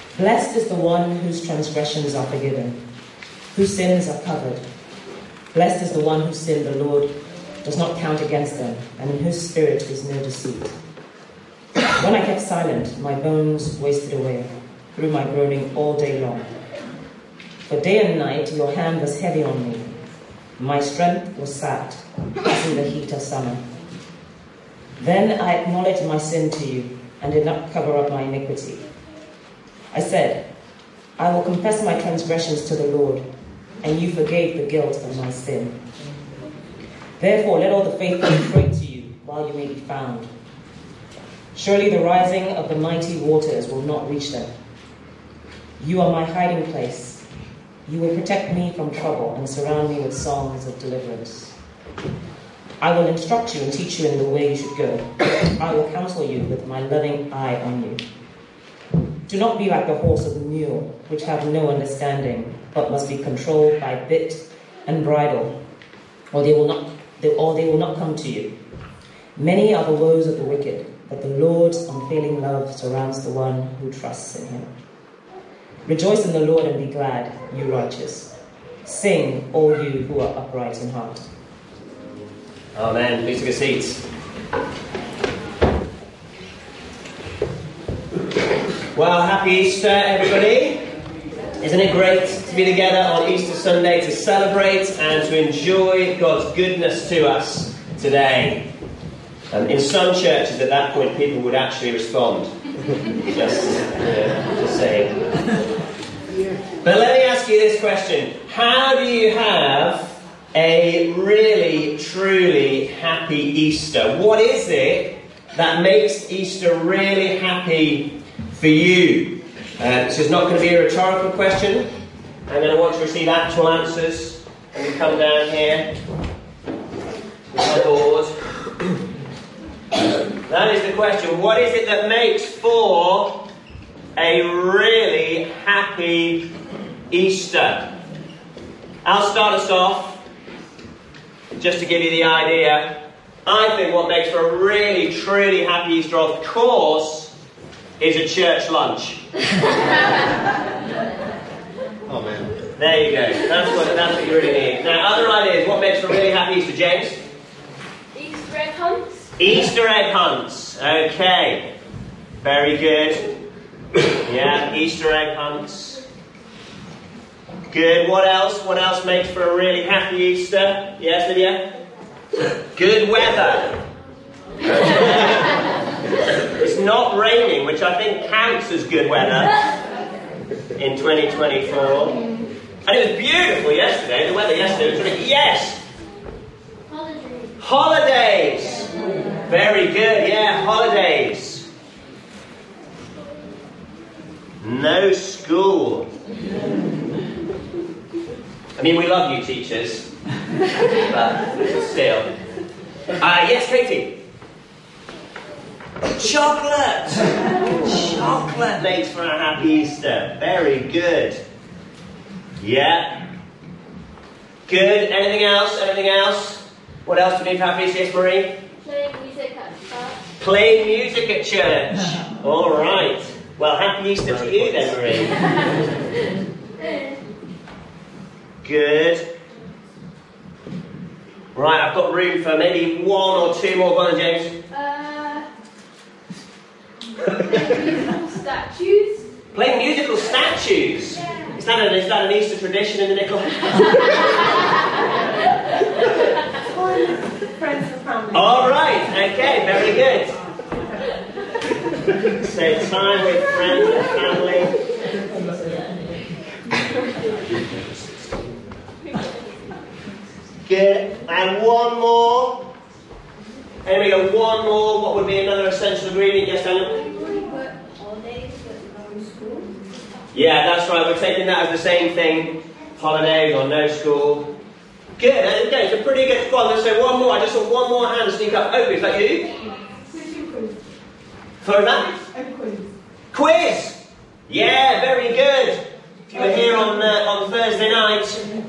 Blessed is the one whose transgressions are forgiven, whose sins are covered. Blessed is the one whose sin the Lord does not count against them, and in whose spirit is no deceit. When I kept silent, my bones wasted away through my groaning all day long. For day and night your hand was heavy on me. My strength was sapped, as in the heat of summer. Then I acknowledged my sin to you, and did not cover up my iniquity. I said, I will confess my transgressions to the Lord, and you forgave the guilt of my sin. Therefore, let all the faithful pray to you while you may be found. Surely the rising of the mighty waters will not reach them. You are my hiding place. You will protect me from trouble and surround me with songs of deliverance. I will instruct you and teach you in the way you should go. I will counsel you with my loving eye on you. Do not be like the horse or the mule, which have no understanding, but must be controlled by bit and bridle, or they will not come to you. Many are the woes of the wicked, but the Lord's unfailing love surrounds the one who trusts in him. Rejoice in the Lord and be glad, you righteous. Sing, all you who are upright in heart. Amen. Please take a seat. Well, happy Easter, everybody. Isn't it great to be together on Easter Sunday to celebrate and to enjoy God's goodness to us today? In some churches at that point, people would actually respond. Just saying. But let me ask you this question. How do you have a really, truly happy Easter? What is it that makes Easter really happy for you? This is not going to be a rhetorical question. I'm going to want to receive actual answers. And you come down here with my board. That is the question. What is it that makes for a really happy Easter? I'll start us off. Just to give you the idea, I think what makes for a really, truly happy Easter, of course, is a church lunch. Oh, man. There you go. That's what you really need. Now, other ideas. What makes for a really happy Easter, James? Easter egg hunts. Easter egg hunts. Okay. Very good. Yeah, Easter egg hunts. Good. What else? What else makes for a really happy Easter? Yes, Lydia? Good weather. It's not raining, which I think counts as good weather in 2024. And it was beautiful yesterday. The weather yesterday was really... Yes! Holidays. Very good, yeah, holidays. No school. I mean, we love you, teachers. But still. Yes, Katie. Chocolate! Chocolate makes for a happy Easter. Very good. Yeah. Good. Anything else? Anything else? What else do we need for happy Easter? Yes, Marie? Playing music at church. Playing music at church. All right. Well, happy Easter to you then, Marie. Good. Right, I've got room for maybe one or two more. Go on, James. Musical statues. Playing musical statues? Yeah. Is that an Easter tradition in the Nickel? Friends and family. All right, okay, very good. So time with friends and family. Good. And one more. Here we go, one more. What would be another essential ingredient? Yes, Daniel? Holidays, but no school. Yeah, that's right. We're taking that as the same thing. Holidays or no school. Good. Okay, it's a pretty good one. Let's say one more. I just saw one more hand sneak up. Oh, is that you? For that? A quiz. Quiz! Yeah, very good. If you were here on Thursday night,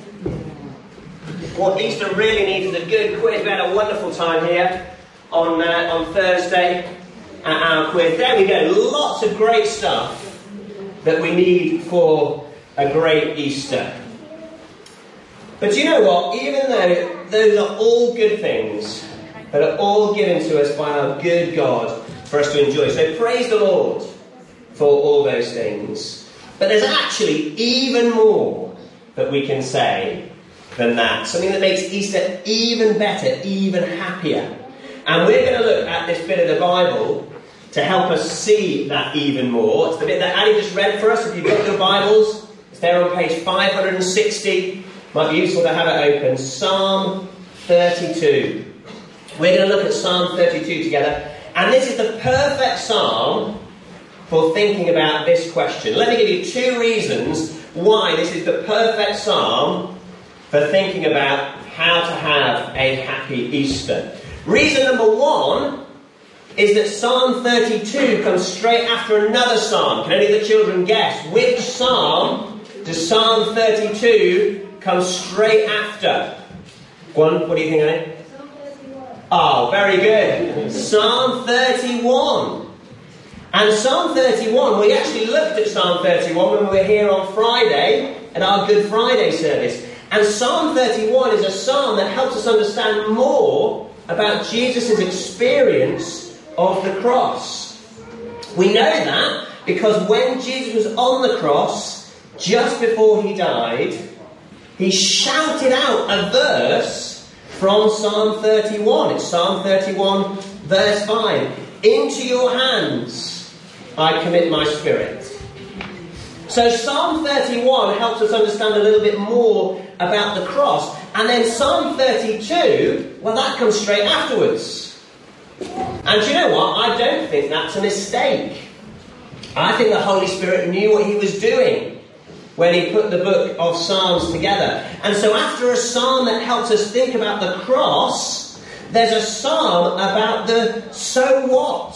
what Easter really needs is a good quiz. We had a wonderful time here on Thursday at our quiz. There we go. Lots of great stuff. that we need for a great Easter. But do you know what? Even though those are all good things that are all given to us by our good God for us to enjoy. So praise the Lord for all those things. But there's actually even more that we can say than that. Something that makes Easter even better, even happier. And we're going to look at this bit of the Bible to help us see that even more. It's the bit that Annie just read for us. If you've got your Bibles, it's there on page 560. Might be useful to have it open. Psalm 32. We're going to look at Psalm 32 together. And this is the perfect psalm for thinking about this question. Let me give you 2 reasons why this is the perfect psalm for thinking about how to have a happy Easter. Reason number 1 is that Psalm 32 comes straight after another psalm. Can any of the children guess which psalm does Psalm 32 come straight after? What do you think, Annie? Psalm 31. Oh, very good. Psalm 31. And Psalm 31, we actually looked at Psalm 31 when we were here on Friday at our Good Friday service. And Psalm 31 is a psalm that helps us understand more about Jesus' experience of the cross. We know that because when Jesus was on the cross, just before he died, he shouted out a verse from Psalm 31. It's Psalm 31, verse 5. Into your hands I commit my spirit. So Psalm 31 helps us understand a little bit more about the cross. And then Psalm 32, well, that comes straight afterwards. And do you know what? I don't think that's a mistake. I think the Holy Spirit knew what he was doing when he put the book of Psalms together. And so after a psalm that helps us think about the cross, there's a psalm about the so what.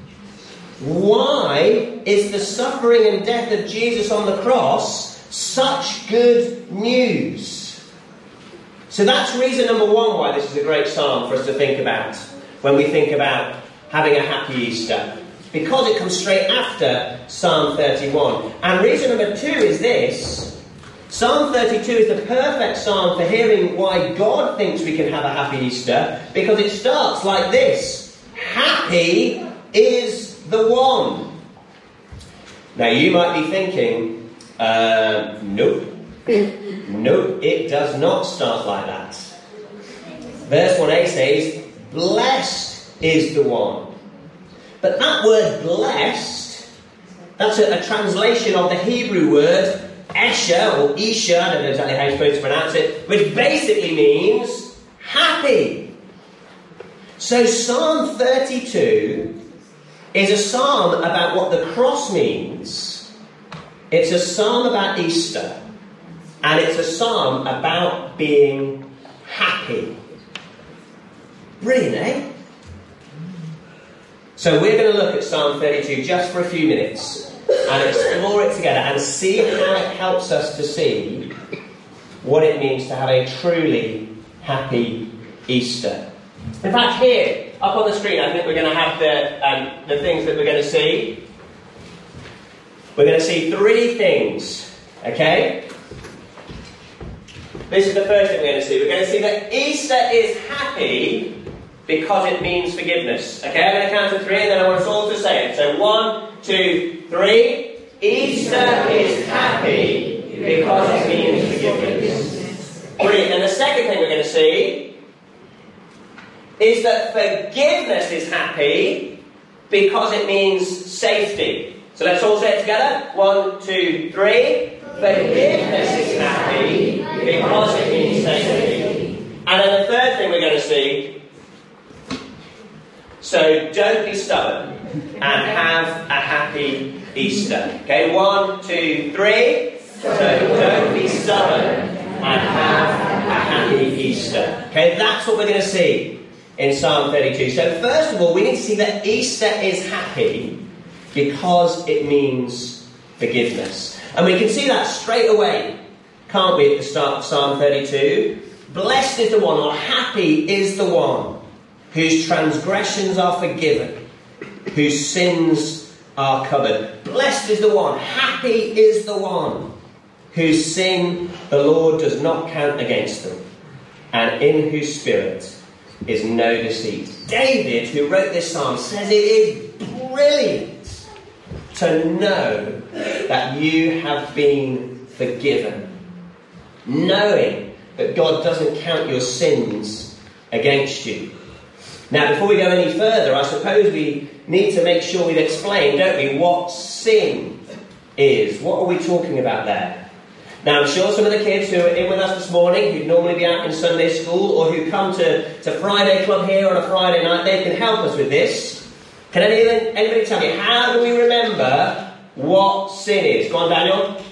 Why is the suffering and death of Jesus on the cross such good news? So that's reason number 1 why this is a great psalm for us to think about when we think about having a happy Easter. Because it comes straight after Psalm 31. And reason number 2 is this. Psalm 32 is the perfect psalm for hearing why God thinks we can have a happy Easter. Because it starts like this. Happy is the one. Now you might be thinking, nope. Nope, it does not start like that. Verse 1a says, blessed is the one. But that word blessed, that's a translation of the Hebrew word Esher or Isha, I don't know exactly how you're supposed to pronounce it, which basically means happy. So Psalm 32 is a psalm about what the cross means. It's a psalm about Easter. And it's a psalm about being happy. Brilliant, eh? So we're going to look at Psalm 32 just for a few minutes and explore it together and see how it helps us to see what it means to have a truly happy Easter. In fact, here, up on the screen, I think we're going to have the things that we're going to see. We're going to see 3 things, okay? This is the first thing we're going to see. We're going to see that Easter is happy because it means forgiveness. Okay, I'm going to count to 3 and then I want us all to say it. So 1, 2, 3. Easter is happy because it means forgiveness. Brilliant. And the second thing we're going to see is that forgiveness is happy because it means safety. So let's all say it together. 1, 2, 3. Forgiveness is happy because it means safety. And then the third thing we're going to see, so don't be stubborn and have a happy Easter. Okay, 1, 2, 3. So don't be stubborn and have a happy Easter. Okay, that's what we're going to see in Psalm 32. So first of all, we need to see that Easter is happy because it means forgiveness. And we can see that straight away, can't we, at the start of Psalm 32? Blessed is the one, or happy is the one, whose transgressions are forgiven, whose sins are covered. Blessed is the one, happy is the one whose sin the Lord does not count against them, and in whose spirit is no deceit. David, who wrote this psalm, says it is brilliant to know that you have been forgiven, knowing that God doesn't count your sins against you. Now, before we go any further, I suppose we need to make sure we've explained, don't we, what sin is. What are we talking about there? Now, I'm sure some of the kids who are in with us this morning, who'd normally be out in Sunday school, or who come to Friday Club here on a Friday night, they can help us with this. Can anybody tell me, how do we remember what sin is? Go on, Daniel.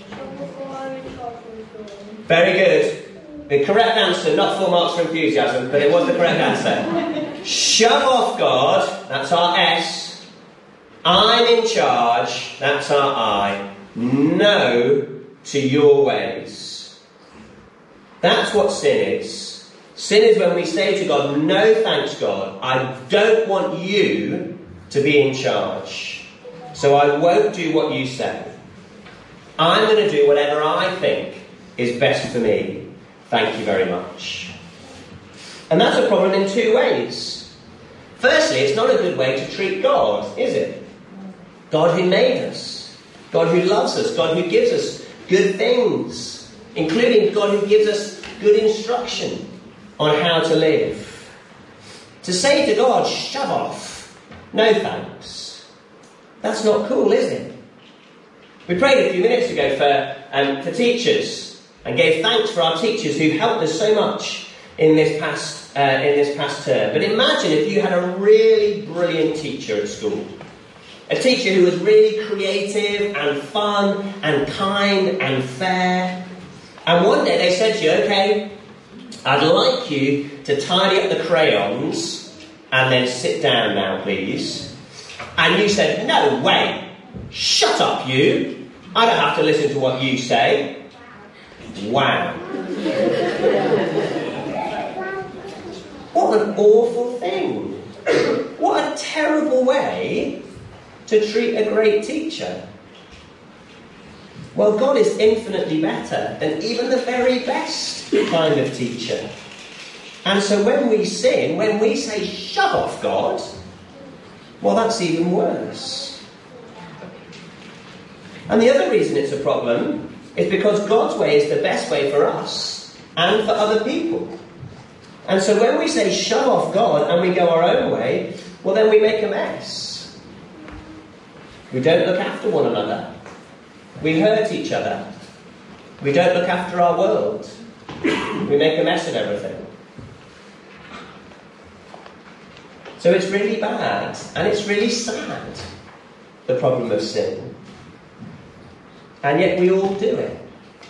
Very good. The correct answer, not 4 marks for enthusiasm, but it was the correct answer. Shove off God, that's our S. I'm in charge, that's our I. No to your ways. That's what sin is. Sin is when we say to God, no thanks God, I don't want you to be in charge. So I won't do what you say. I'm going to do whatever I think is best for me. Thank you very much. And that's a problem in 2 ways. Firstly, it's not a good way to treat God, is it? God who made us. God who loves us. God who gives us good things, including God who gives us good instruction on how to live. To say to God, shove off, no thanks, that's not cool, is it? We prayed a few minutes ago for teachers and gave thanks for our teachers who helped us so much in this past term. But imagine if you had a really brilliant teacher at school. A teacher who was really creative and fun and kind and fair. And one day they said to you, OK, I'd like you to tidy up the crayons and then sit down now, please. And you said, no way, shut up you. I don't have to listen to what you say. Wow. What an awful thing. What a terrible way to treat a great teacher. Well, God is infinitely better than even the very best kind of teacher. And so when we sin, when we say, shove off God, well, that's even worse. And the other reason it's a problem is because God's way is the best way for us and for other people. And so when we say, shove off God, and we go our own way, well, then we make a mess. We don't look after one another. We hurt each other. We don't look after our world. We make a mess of everything. So it's really bad, and it's really sad, the problem of sin. And yet we all do it.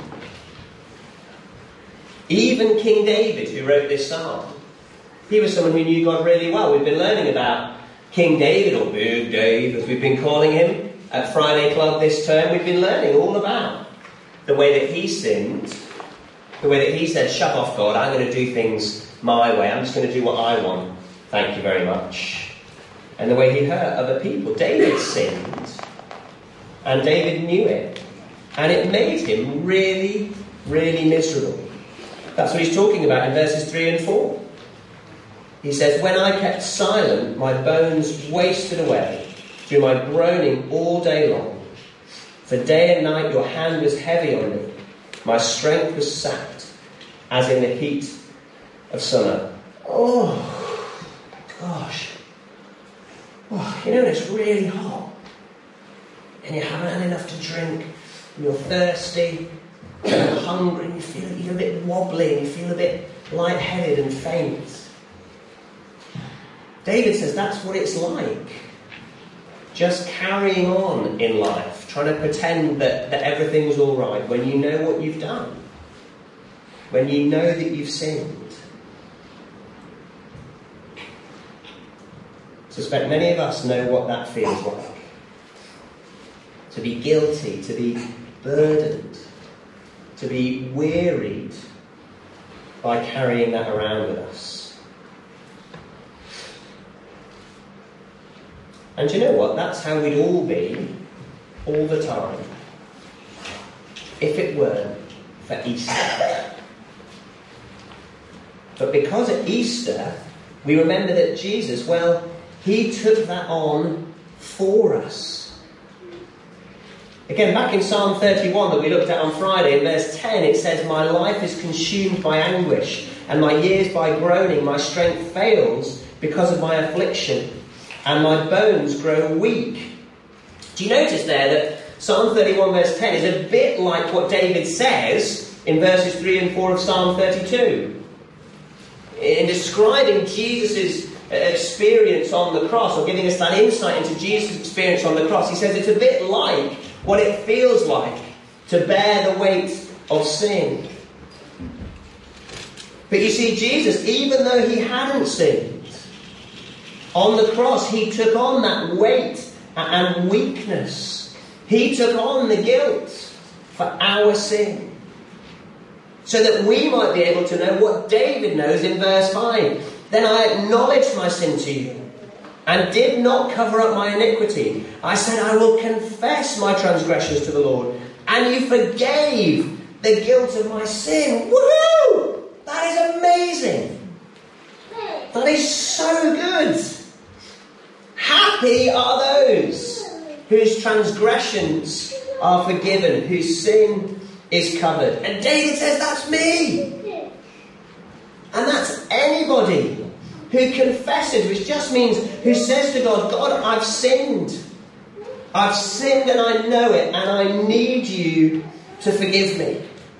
Even King David, who wrote this psalm, he was someone who knew God really well. We've been learning about King David, or Big Dave, as we've been calling him, at Friday Club this term. We've been learning all about the way that he sinned, the way that he said, shove off God, I'm going to do things my way, I'm just going to do what I want, thank you very much. And the way he hurt other people. David sinned, and David knew it, and it made him really, really miserable. That's what he's talking about in verses 3 and 4. He says, when I kept silent, my bones wasted away through my groaning all day long. For day and night your hand was heavy on me. My strength was sapped, as in the heat of summer. Oh, gosh. Oh, you know, it's really hot. And you haven't had enough to drink. And you're thirsty. And you're hungry. And you're a bit wobbly. And you feel a bit lightheaded and faint. David says that's what it's like. Just carrying on in life, trying to pretend that everything's all right when you know what you've done. When you know that you've sinned. I suspect many of us know what that feels like. To be guilty, to be burdened, to be wearied by carrying that around with us. And you know what? That's how we'd all be all the time if it weren't for Easter. But because at Easter we remember that Jesus, well, he took that on for us. Again, back in Psalm 31 that we looked at on Friday, in verse 10, it says, "My life is consumed by anguish, and my years by groaning. My strength fails because of my affliction, and my bones grow weak." Do you notice there that Psalm 31 verse 10 is a bit like what David says in verses 3 and 4 of Psalm 32? In describing Jesus' experience on the cross, or giving us that insight into Jesus' experience on the cross, he says it's a bit like what it feels like to bear the weight of sin. But you see, Jesus, even though he hadn't sinned, on the cross he took on that weight and weakness. He took on the guilt for our sin, so that we might be able to know what David knows in verse 5. "Then I acknowledged my sin to you, and did not cover up my iniquity. I said, I will confess my transgressions to the Lord, and you forgave the guilt of my sin." Woohoo! That is amazing. That is so good. Happy are those whose transgressions are forgiven, whose sin is covered. And David says, that's me. And that's anybody who confesses, which just means who says to God, "God, I've sinned. I've sinned and I know it, and I need you to forgive me."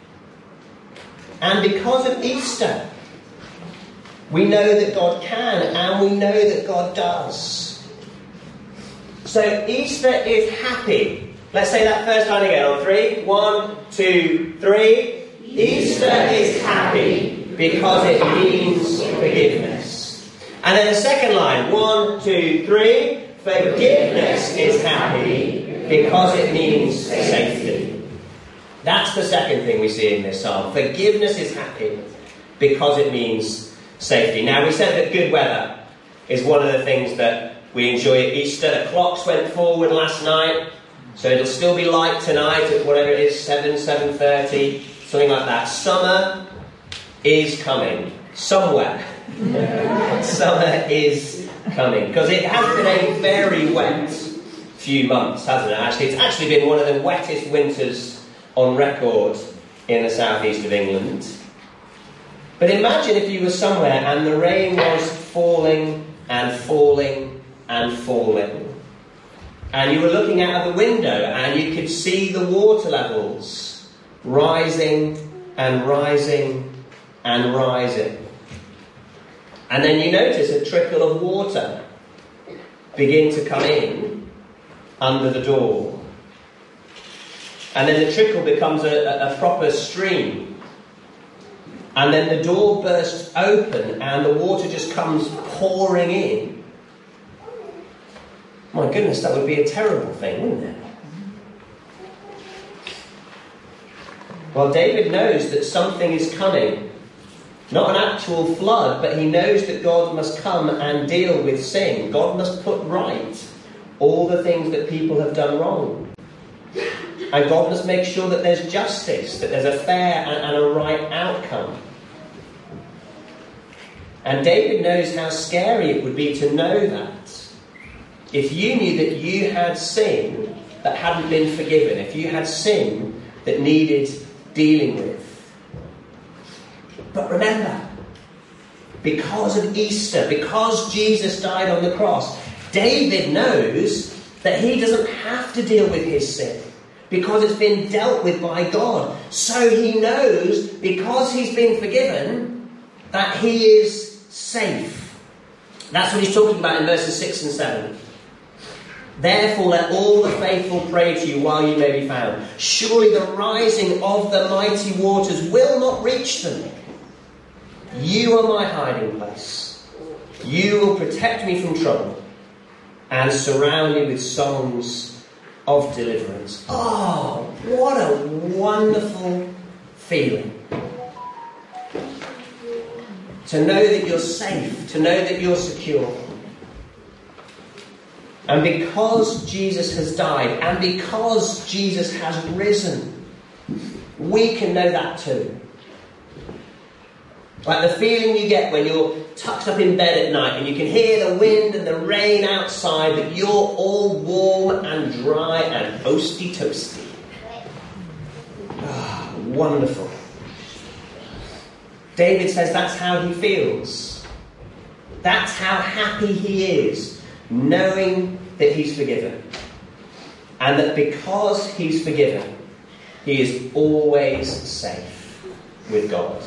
And because of Easter, we know that God can, and we know that God does. So Easter is happy. Let's say that first line again on 3. 1, 2, 3. Easter is happy because it means forgiveness. And then the second line, 1, 2, 3. Forgiveness is happy because it means safety. That's the second thing we see in this psalm. Forgiveness is happy because it means safety. Now, we said that good weather is one of the things that we enjoy at Easter. The clocks went forward last night, so it'll still be light tonight at whatever it is, 7:30, something like that. Summer is coming. Somewhere. Summer is coming. Because it has been a very wet few months, hasn't it? Actually, it's actually been one of the wettest winters on record in the southeast of England. But imagine if you were somewhere and the rain was falling and falling and falling, and you were looking out of the window and you could see the water levels rising and rising and rising. And then you notice a trickle of water begin to come in under the door. And then the trickle becomes a proper stream. And then the door bursts open and the water just comes pouring in. My goodness, that would be a terrible thing, wouldn't it? Well, David knows that something is coming. Not an actual flood, but he knows that God must come and deal with sin. God must put right all the things that people have done wrong. And God must make sure that there's justice, that there's a fair and a right outcome. And David knows how scary it would be to know that. If you knew that you had sin that hadn't been forgiven, if you had sin that needed dealing with. But remember, because of Easter, because Jesus died on the cross, David knows that he doesn't have to deal with his sin, because it's been dealt with by God. So he knows, because he's been forgiven, that he is safe. That's what he's talking about in verses 6 and 7. Therefore let all the faithful pray to you while you may be found. Surely the rising of the mighty waters will not reach them. You are my hiding place. You will protect me from trouble and surround me with songs of deliverance. Oh, what a wonderful feeling. To know that you're safe, to know that you're secure. And because Jesus has died, and because Jesus has risen, we can know that too. Like the feeling you get when you're tucked up in bed at night and you can hear the wind and the rain outside, but you're all warm and dry and toasty. Ah, wonderful. David says that's how he feels. That's how happy he is, knowing that he's forgiven. And that because he's forgiven, he is always safe with God.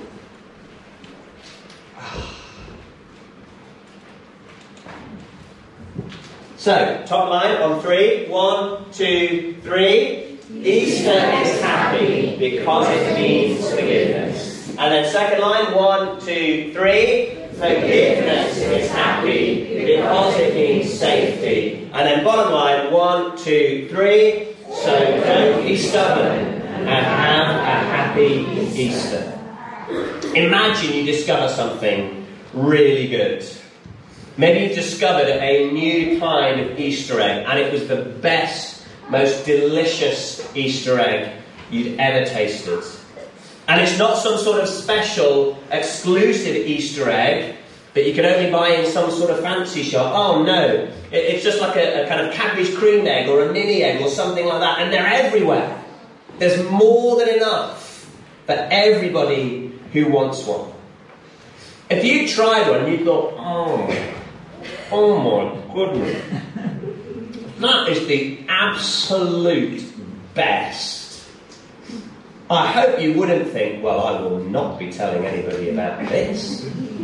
So, top line on 3. 1, 2, 3. Easter is happy because it means forgiveness. And then second line, 1, 2, 3. Forgiveness is happy because it means safety. And then bottom line, 1, 2, 3. So don't be stubborn and have a happy Easter. Imagine you discover something really good. Maybe you discovered a new kind of Easter egg and it was the best, most delicious Easter egg you'd ever tasted. And it's not some sort of special, exclusive Easter egg that you can only buy in some sort of fancy shop. Oh no, it's just like a kind of Cadbury's cream egg or a mini egg or something like that, and they're everywhere. There's more than enough for everybody who wants one. If you tried one, you'd go, oh my goodness. That is the absolute best. I hope you wouldn't think, well, I will not be telling anybody about this.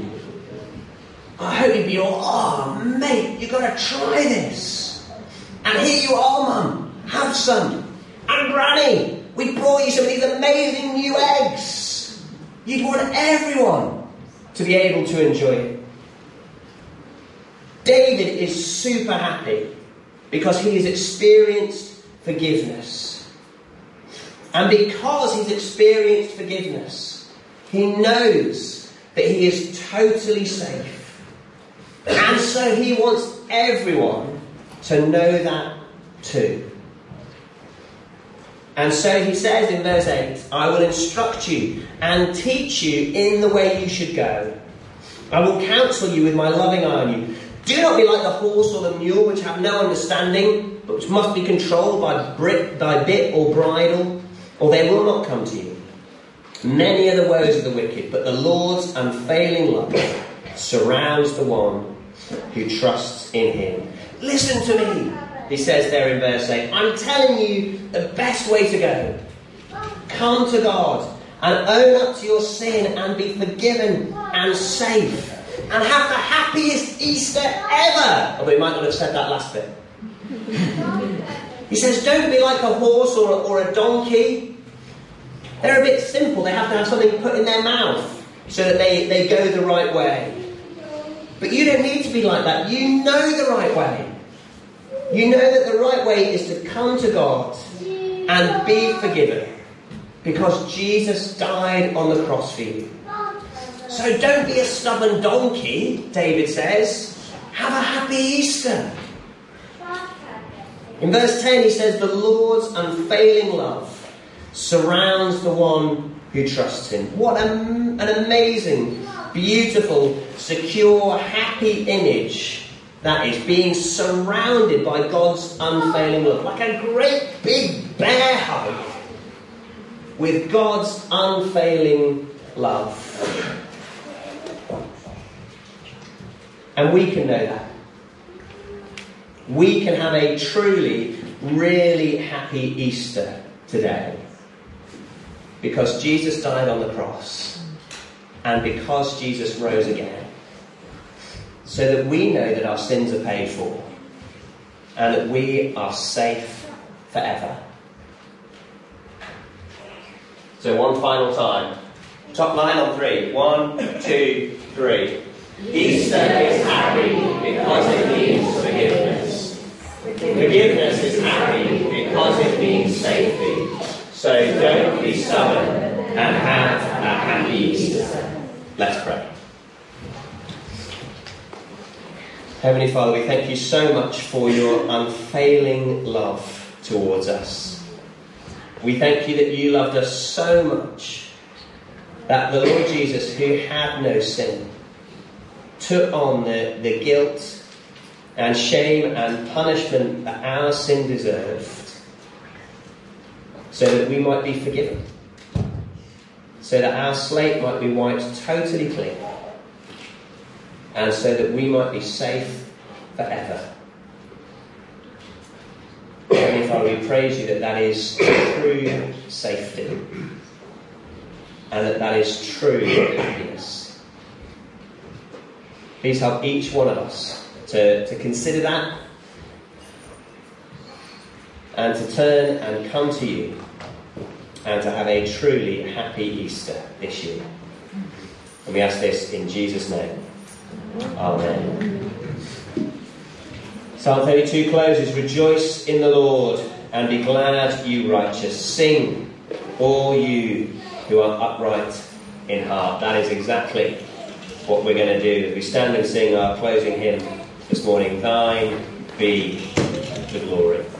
I hope you'd be all, oh mate, you've got to try this. And here you are, Mum, have some. And Granny, we brought you some of these amazing new eggs. You'd want everyone to be able to enjoy it. David is super happy because he has experienced forgiveness. And because he's experienced forgiveness, he knows that he is totally safe. And so he wants everyone to know that too. And so he says in verse 8, I will instruct you and teach you in the way you should go. I will counsel you with my loving eye on you. Do not be like the horse or the mule, which have no understanding, but which must be controlled by bit or bridle, or they will not come to you. Many are the woes of the wicked, but the Lord's unfailing love surrounds the one who trusts in him. Listen to me, he says there in verse 8. I'm telling you the best way to go. Come to God and own up to your sin and be forgiven and safe. And have the happiest Easter ever. Although he might not have said that last bit. He says, don't be like a horse or a donkey. They're a bit simple. They have to have something put in their mouth so that they go the right way. But you don't need to be like that. You know the right way. You know that the right way is to come to God and be forgiven. Because Jesus died on the cross for you. So don't be a stubborn donkey, David says. Have a happy Easter. In verse 10 he says, the Lord's unfailing love surrounds the one who trusts him. What an amazing, beautiful, secure, happy image that is, being surrounded by God's unfailing love. Like a great big bear hug with God's unfailing love. And we can know that. We can have a truly, really happy Easter today. Because Jesus died on the cross. And because Jesus rose again. So that we know that our sins are paid for. And that we are safe forever. So one final time. Top line on 3. 1, 2, 3. Easter is happy because it means forgiveness. Forgiveness is happy because it means safety. So don't be stubborn and have a happy Easter. Let's pray. Heavenly Father, we thank you so much for your unfailing love towards us. We thank you that you loved us so much that the Lord Jesus, who had no sin, took on the guilt and shame and punishment that our sin deserved, so that we might be forgiven, so that our slate might be wiped totally clean, and so that we might be safe forever. Heavenly Father, we praise you that that is true safety, and that is true happiness. Please help each one of us to consider that, and to turn and come to you, and to have a truly happy Easter this year. And we ask this in Jesus' name. Amen. Psalm 32 closes, "Rejoice in the Lord and be glad, you righteous. Sing, all you who are upright in heart." That is exactly what we're going to do as we stand and sing our closing hymn this morning, "Thine be the glory."